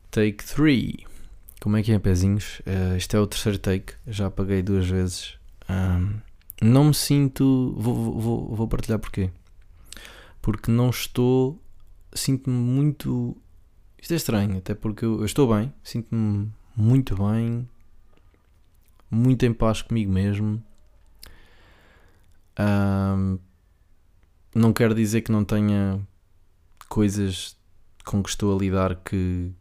Take 3. Como é que é, pezinhos? Este é o terceiro take. Já apaguei 2 vezes. Não me sinto... Vou partilhar porquê. Porque não estou... Sinto-me muito... Isto é estranho, até porque eu estou bem. Sinto-me muito bem. Muito em paz comigo mesmo. Não quero dizer que não tenha coisas com que estou a lidar que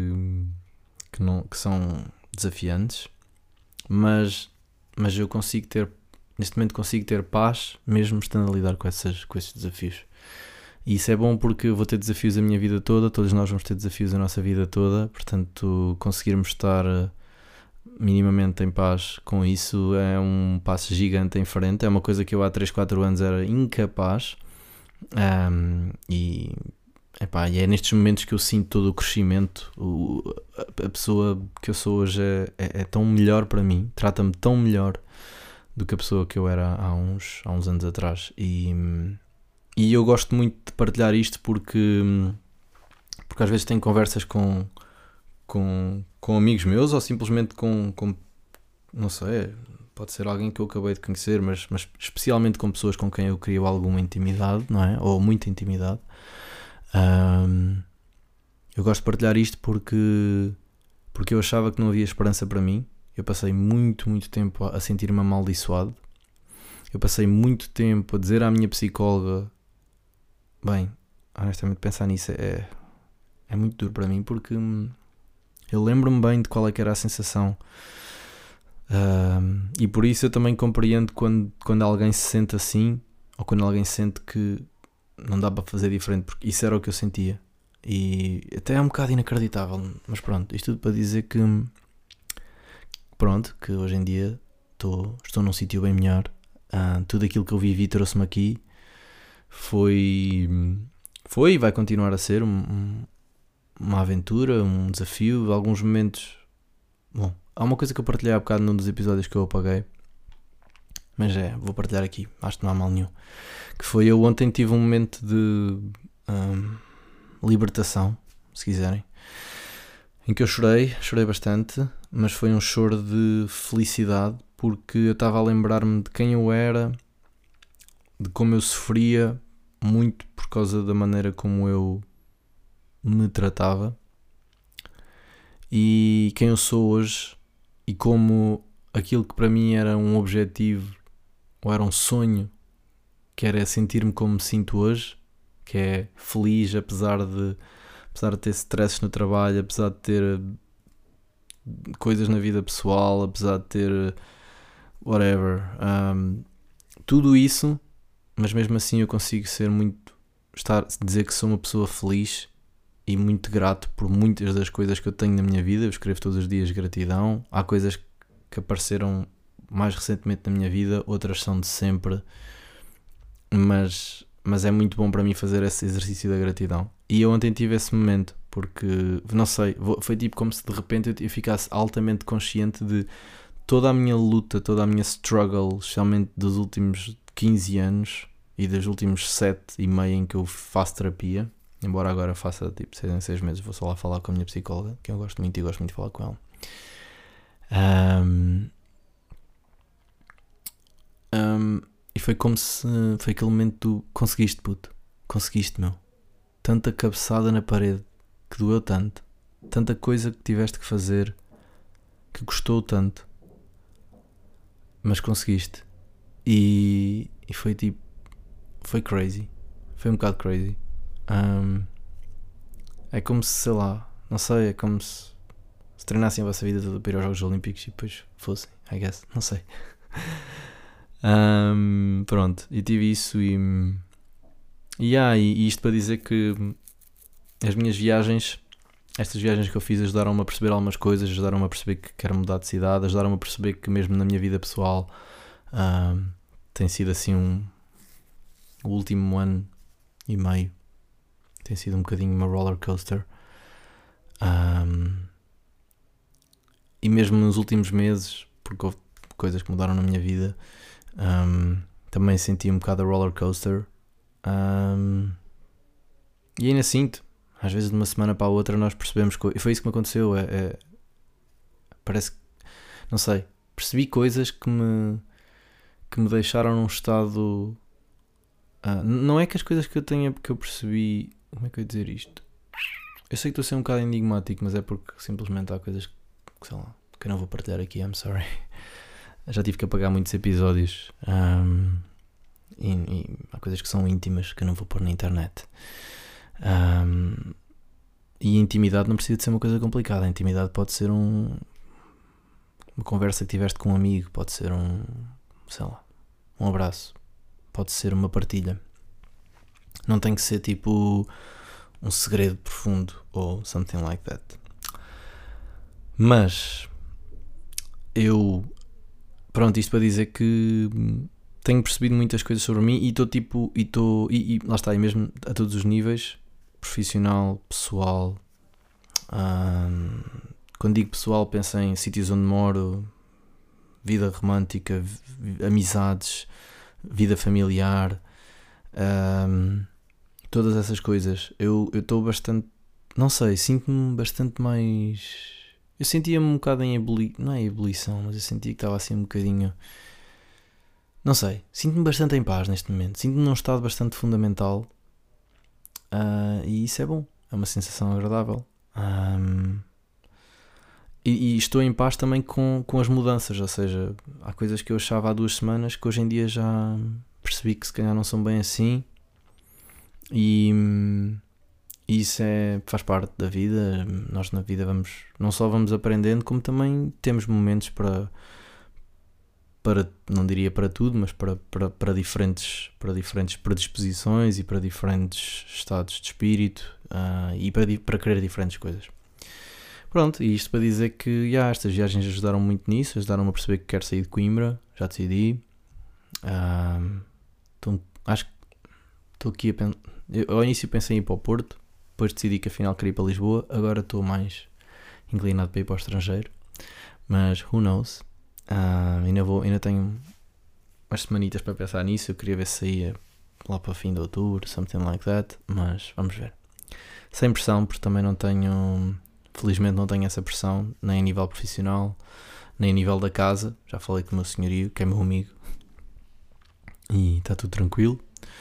são desafiantes, mas eu consigo ter, neste momento consigo ter paz mesmo estando a lidar com esses desafios. E isso é bom porque eu vou ter desafios a minha vida toda, todos nós vamos ter desafios a nossa vida toda, portanto conseguirmos estar minimamente em paz com isso é um passo gigante em frente. É uma coisa que eu há 3, 4 anos era incapaz. E é nestes momentos que eu sinto todo o crescimento. A pessoa que eu sou hoje é tão melhor para mim, trata-me tão melhor do que a pessoa que eu era há uns anos atrás. E eu gosto muito de partilhar isto porque às vezes tenho conversas com amigos meus ou simplesmente com não sei, pode ser alguém que eu acabei de conhecer, mas especialmente com pessoas com quem eu crio alguma intimidade, não é? Ou muita intimidade. Eu gosto de partilhar isto porque eu achava que não havia esperança para mim. Eu passei muito, muito tempo a sentir-me amaldiçoado. Eu passei muito tempo a dizer à minha psicóloga, bem, honestamente pensar nisso é muito duro para mim, porque eu lembro-me bem de qual é que era a sensação. E por isso eu também compreendo quando alguém se sente assim, ou quando alguém sente que não dá para fazer diferente, porque isso era o que eu sentia. E até é um bocado inacreditável, mas pronto, isto tudo para dizer que que hoje em dia estou num sítio bem melhor. Tudo aquilo que eu vivi trouxe-me aqui. Foi e vai continuar a ser uma aventura, um desafio. Alguns momentos, bom, há uma coisa que eu partilhei há bocado num dos episódios que eu apaguei, mas vou partilhar aqui, acho que não há mal nenhum. Que foi, eu ontem tive um momento de libertação, se quiserem, em que eu chorei bastante, mas foi um choro de felicidade, porque eu estava a lembrar-me de quem eu era, de como eu sofria muito por causa da maneira como eu me tratava, e quem eu sou hoje, e como aquilo que para mim era um objetivo ou era um sonho, que era sentir-me como me sinto hoje, que é feliz apesar de ter stresses no trabalho, apesar de ter coisas na vida pessoal, apesar de ter whatever, tudo isso, mas mesmo assim eu consigo dizer que sou uma pessoa feliz e muito grato por muitas das coisas que eu tenho na minha vida. Eu escrevo todos os dias gratidão. Há coisas que apareceram mais recentemente na minha vida, outras são de sempre, mas é muito bom para mim fazer esse exercício da gratidão. E eu ontem tive esse momento, porque, não sei, foi tipo como se de repente eu ficasse altamente consciente de toda a minha luta, toda a minha struggle, especialmente dos últimos 15 anos e dos últimos 7 e meio em que eu faço terapia, embora agora faça tipo 6 em 6 meses, vou só lá falar com a minha psicóloga, que eu gosto muito e gosto muito de falar com ela. E foi como se foi aquele momento do conseguiste, puto, conseguiste, meu. Tanta cabeçada na parede que doeu tanto, tanta coisa que tiveste que fazer que custou tanto, mas conseguiste. E foi tipo, foi crazy, foi um bocado crazy. É como se, sei lá, não sei, é como se treinassem a vossa vida toda para ir aos Jogos Olímpicos e depois fossem, I guess, não sei. Pronto, e tive isso e isto para dizer que as minhas viagens, estas viagens que eu fiz, ajudaram-me a perceber algumas coisas, ajudaram-me a perceber que quero mudar de cidade, ajudaram-me a perceber que mesmo na minha vida pessoal tem sido assim o último ano e meio tem sido um bocadinho uma roller coaster, e mesmo nos últimos meses, porque houve coisas que mudaram na minha vida, também senti um bocado a roller coaster, e ainda sinto, Às vezes de uma semana para a outra nós percebemos coisas. E foi isso que me aconteceu. Parece que, não sei, percebi coisas que me deixaram num estado. Não é que as coisas que eu tenha, porque eu percebi. Como é que eu ia dizer isto? Eu sei que estou a ser um bocado enigmático, mas é porque simplesmente há coisas que, sei lá, que eu não vou partilhar aqui. I'm sorry. Já tive que apagar muitos episódios. E há coisas que são íntimas que eu não vou pôr na internet. E a intimidade não precisa de ser uma coisa complicada. A intimidade pode ser uma conversa que tiveste com um amigo, pode ser sei lá, um abraço, pode ser uma partilha. Não tem que ser tipo um segredo profundo ou something like that. Mas pronto, isto para dizer que tenho percebido muitas coisas sobre mim e estou tipo, e lá está, e mesmo a todos os níveis, profissional, pessoal. Quando digo pessoal, penso em sítios onde moro, vida romântica, amizades, vida familiar, todas essas coisas. Eu estou bastante, não sei, sinto-me bastante mais. Eu sentia-me um bocado em não é ebulição, mas eu sentia que estava assim um bocadinho. Não sei, sinto-me bastante em paz neste momento. Sinto-me num estado bastante fundamental. E isso é bom, é uma sensação agradável. E estou em paz também com as mudanças, ou seja, há coisas que eu achava há 2 semanas que hoje em dia já percebi que se calhar não são bem assim, e isso faz parte da vida. Nós na vida não só vamos aprendendo, como também temos momentos para não diria para tudo, mas para diferentes predisposições e para diferentes estados de espírito, e para querer diferentes coisas. Pronto, e isto para dizer que estas viagens ajudaram muito nisso, ajudaram-me a perceber que quero sair de Coimbra, já decidi. Então, acho que estou aqui a pensar. Ao início pensei em ir para o Porto, depois decidi que afinal queria ir para Lisboa, agora estou mais inclinado para ir para o estrangeiro, mas who knows? Ainda tenho umas semanitas para pensar nisso. Eu queria ver se saía lá para o fim de outubro, something like that, mas vamos ver. Sem pressão, porque também não tenho. Felizmente não tenho essa pressão, nem a nível profissional, nem a nível da casa. Já falei com o meu senhorio, que é meu amigo, e está tudo tranquilo.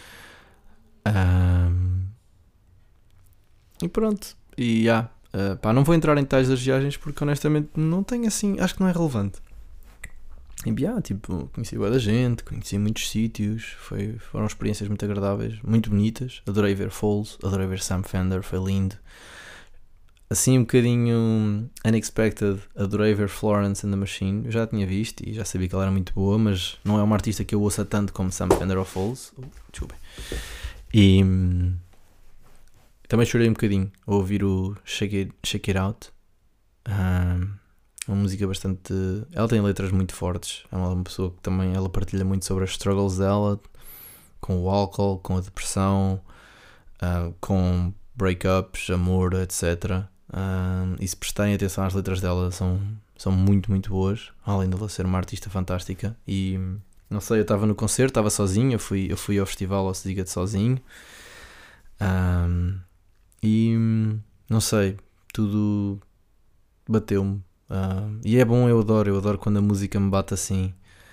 E pronto. E não vou entrar em detalhes das viagens porque honestamente não tenho assim, acho que não é relevante. E tipo, conheci bué da gente, conheci muitos sítios, foram experiências muito agradáveis, muito bonitas. Adorei ver Foals, adorei ver Sam Fender, foi lindo. Assim um bocadinho unexpected, adorei ver Florence and the Machine. Eu já a tinha visto e já sabia que ela era muito boa, mas não é uma artista que eu ouça tanto como Sam Fender ou Foals. Desculpem. E também chorei um bocadinho ao ouvir o Shake It Out. Uma música bastante. Ela tem letras muito fortes. É uma pessoa que também ela partilha muito sobre as struggles dela com o álcool, com a depressão, com breakups, amor, etc. E se prestarem atenção às letras dela, são muito, muito boas, além de ela ser uma artista fantástica. E não sei, eu estava no concerto, estava sozinho, eu fui ao festival ao Siga-te sozinho, e não sei, tudo bateu-me. E é bom, eu adoro quando a música me bate assim.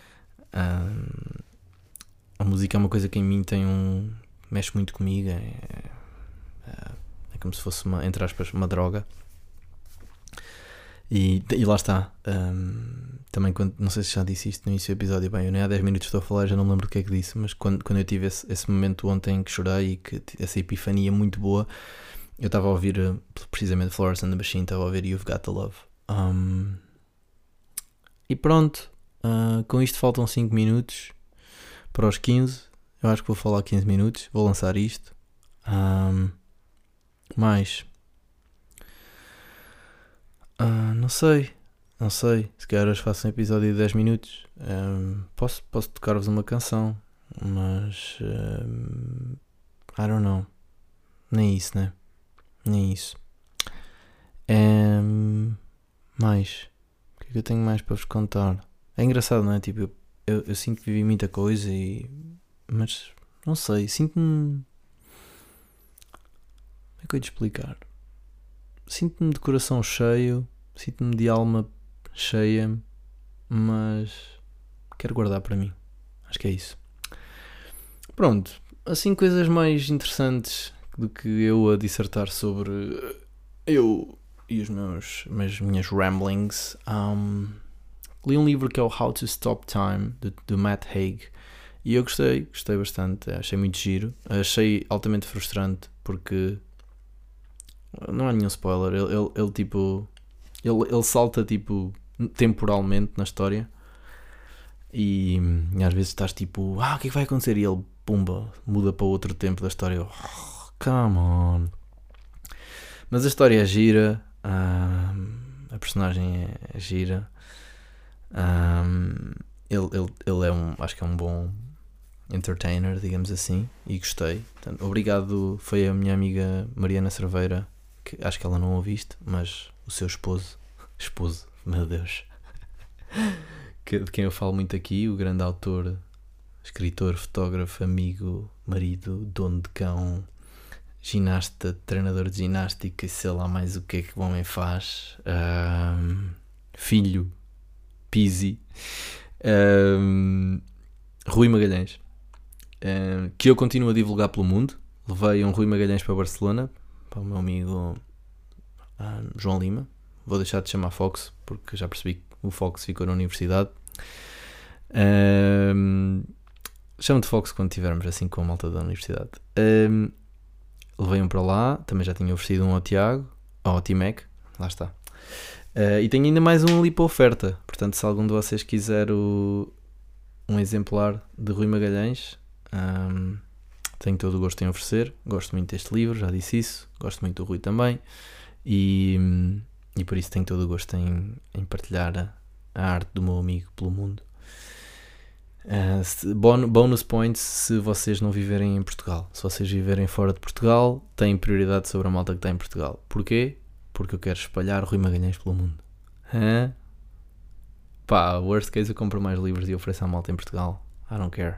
A música é uma coisa que em mim mexe muito comigo. É como se fosse entre aspas, uma droga. E lá está. Também não sei se já disse isto no início do episódio. Bem, eu nem há 10 minutos estou a falar, já não me lembro do que é que disse. Mas quando eu tive esse momento ontem que chorei e que essa epifania muito boa, eu estava a ouvir precisamente Florence and the Machine, estava a ouvir You've Got to Love. E pronto, com isto faltam 5 minutos para os 15. Eu acho que vou falar 15 minutos, vou lançar isto. Mas não sei, se calhar hoje faço um episódio de 10 minutos. Posso tocar-vos uma canção, mas I don't know. Nem isso, né? Nem isso. Mais, o que é que eu tenho mais para vos contar? É engraçado, não é? Tipo, eu sinto que vivi muita coisa mas não sei, sinto-me. Como é que eu ia te explicar? Sinto-me de coração cheio, sinto-me de alma cheia, mas quero guardar para mim. Acho que é isso. Pronto, assim coisas mais interessantes do que eu a dissertar sobre eu e as minhas ramblings. Li um livro que é o How to Stop Time, do Matt Haig, e eu gostei bastante, achei muito giro, achei altamente frustrante porque não há nenhum spoiler, ele salta tipo temporalmente na história e às vezes estás tipo, o que é que vai acontecer? E ele, pumba, muda para outro tempo da história. Come on. Mas a história é gira, a personagem é gira, ele é acho que é um bom entertainer, digamos assim, e gostei. Portanto, obrigado, foi a minha amiga Mariana Cerveira, que acho que ela não ouviste, mas o seu esposo, meu Deus, de quem eu falo muito aqui, o grande autor, escritor, fotógrafo, amigo, marido, dono de cão, ginasta, treinador de ginástica e sei lá mais o que é que o homem faz, filho, Pizzi, Rui Magalhães, que eu continuo a divulgar pelo mundo. Levei um Rui Magalhães para Barcelona, para o meu amigo João Lima. Vou deixar de chamar Fox, porque já percebi que o Fox ficou na universidade. Chamo de Fox quando tivermos assim com a malta da universidade. Levei um para lá, também já tinha oferecido um ao Tiago, ao T-Mac, lá está. E tenho ainda mais um ali para oferta, portanto se algum de vocês quiser um exemplar de Rui Magalhães, tenho todo o gosto em oferecer. Gosto muito deste livro, já disse isso, gosto muito do Rui também, e por isso tenho todo o gosto em partilhar a arte do meu amigo pelo mundo. Bonus points se vocês não viverem em Portugal. Se vocês viverem fora de Portugal, têm prioridade sobre a malta que está em Portugal. Porquê? Porque eu quero espalhar Rui Magalhães pelo mundo. Worst case, eu compro mais livros e ofereço à malta em Portugal. I don't care.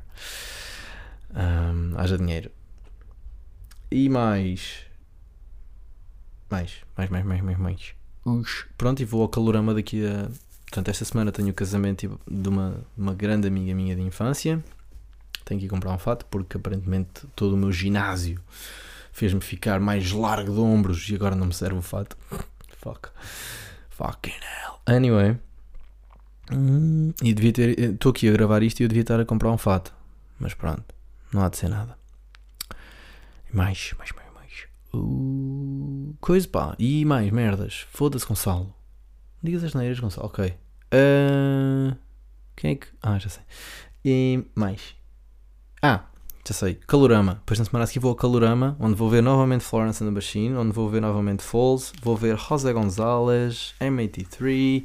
Haja dinheiro. E mais. Pronto, e vou ao Calorama daqui a... Portanto, esta semana tenho o casamento de uma grande amiga minha de infância. Tenho que ir comprar um fato, porque aparentemente todo o meu ginásio fez-me ficar mais largo de ombros e agora não me serve o fato. Fucking hell. Anyway. E devia ter... Estou aqui a gravar isto e eu devia estar a comprar um fato. Mas pronto, não há de ser nada. Mais. Coisa pá. E mais merdas. Foda-se, Gonçalo. Digas as neiras, Gonçalo. Ok. Quem é que... já sei. E mais. Já sei. Calorama. Depois na semana a seguir vou ao Calorama, onde vou ver novamente Florence and the Machine, onde vou ver novamente Falls, vou ver José Gonzalez, M83,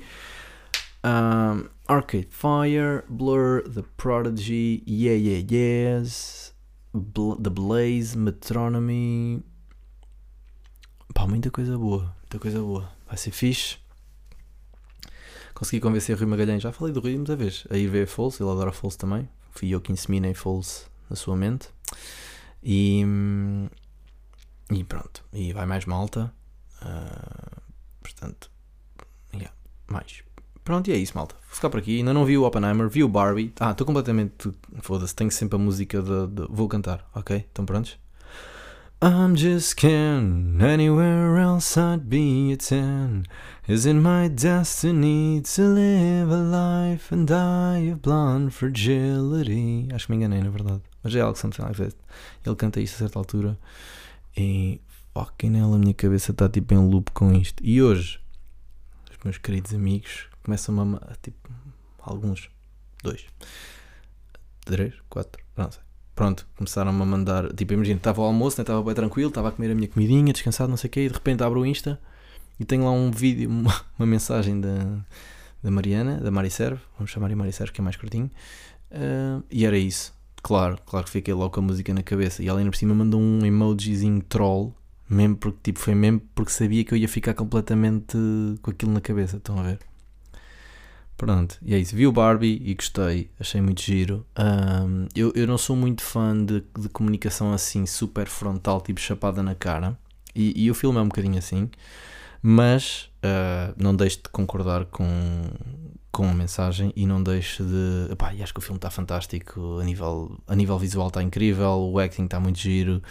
Arcade Fire, Blur, The Prodigy, Yeah Yeahs, The Blaze, Metronomy. Pá, muita coisa boa. Vai ser fixe. Consegui convencer Rui Magalhães, já falei do Rui muita vez, a ir ver Falls, ele adora Falls também. Fui eu que inseminei Falls na sua mente. E pronto. E vai mais malta. Portanto, mais. Pronto, e é isso, malta. Vou ficar por aqui. Ainda não vi o Oppenheimer, vi o Barbie. Estou completamente... Foda-se, tenho sempre a música de... Vou cantar, ok? Estão prontos? I'm just kidding, anywhere else I'd be at 10. Is it my destiny to live a life and die of blonde fragility? Acho que me enganei, na verdade. Mas é algo something like that. Ele canta isto a certa altura e fucking hell, a minha cabeça está tipo em loop com isto. E hoje, os meus queridos amigos começam a tipo, alguns, 2, 3, 4, não sei. Pronto, começaram-me a mandar, tipo, imagina, estava ao almoço, né, estava bem tranquilo, estava a comer a minha comidinha, descansado, não sei o quê, e de repente abro o Insta e tenho lá um vídeo, uma mensagem da Mariana, da Mariserve, vamos chamar a Mariserve, que é mais curtinho, e era isso. Claro que fiquei logo com a música na cabeça, e ela ainda por cima mandou um emojizinho troll, mesmo porque, tipo, foi mesmo porque sabia que eu ia ficar completamente com aquilo na cabeça, estão a ver? Pronto, e é isso. Vi o Barbie e gostei, achei muito giro. Eu não sou muito fã de comunicação assim super frontal, tipo chapada na cara. E o filme é um bocadinho assim, mas não deixo de concordar com a mensagem e não deixo de. Epá, e acho que o filme está fantástico, a nível visual está incrível, o acting está muito giro,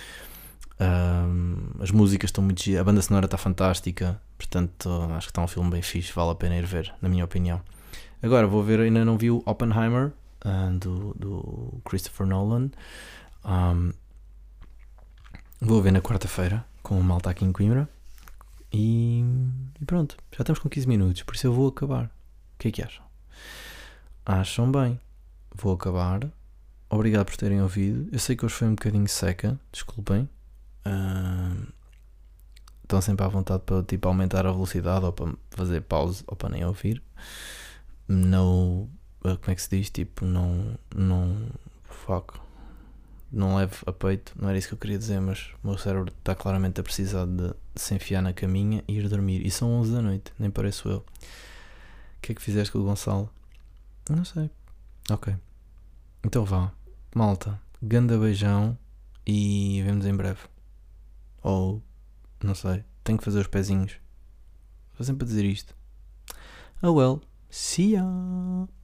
as músicas estão muito giras, a banda sonora está fantástica, portanto acho que está um filme bem fixe, vale a pena ir ver, na minha opinião. Agora vou ver, ainda não vi o Oppenheimer, do Christopher Nolan. Vou ver na quarta-feira com o malta aqui em Coimbra. E pronto, já estamos com 15 minutos, por isso eu vou acabar. O que é que acham? Acham bem? Vou acabar. Obrigado por terem ouvido. Eu sei que hoje foi um bocadinho seca, desculpem. Estão sempre à vontade para tipo, aumentar a velocidade ou para fazer pause ou para nem ouvir. Não. Como é que se diz? Tipo, não. Fuck. Não levo a peito, não era isso que eu queria dizer, mas o meu cérebro está claramente a precisar de se enfiar na caminha e ir dormir. E são 11 da noite, nem pareço eu. O que é que fizeste com o Gonçalo? Não sei. Ok. Então vá. Malta, ganda beijão e vemos em breve. Ou, não sei, tenho que fazer os pezinhos. Vou sempre a dizer isto. Oh well, see ya!